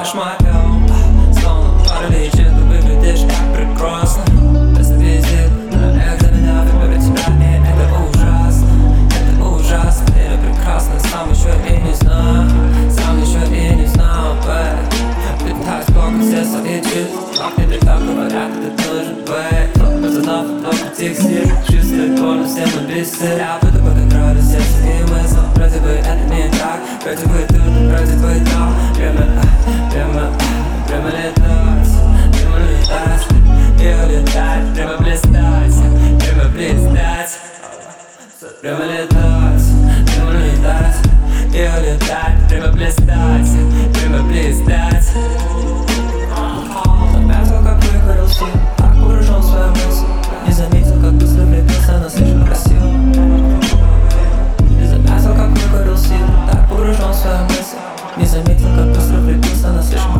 знаешь моем. Словно паралич, ты выглядишь как прекрасно. Без визит, но экзамена выберу тебя, и это ужасно. Это ужасно, ты прекрасна, сам еще и не знаю. Сам еще и не знал, бэй. Ты так сколько все свои чувства, как тебе так говорят, это должен быть. Пацанов, только текстиль, чувствует больно, все мы бесит. Я буду подыграть все свои мысли. Вроде бы это не так, вроде бы тут, вроде бы там. Прямо летать, и улетать, прямо блистать, прямо блистать. Прямо летать, и улетать, прямо блистать, прямо блистать. Заметил, как выгорел свет, так погружен в свою мысль. Не заметил, как быстро влюбился, но слишком красиво. Не заметил, как выгорел свет, так погружен в свою мысль. Не заметил, как быстро влюбился, но слишком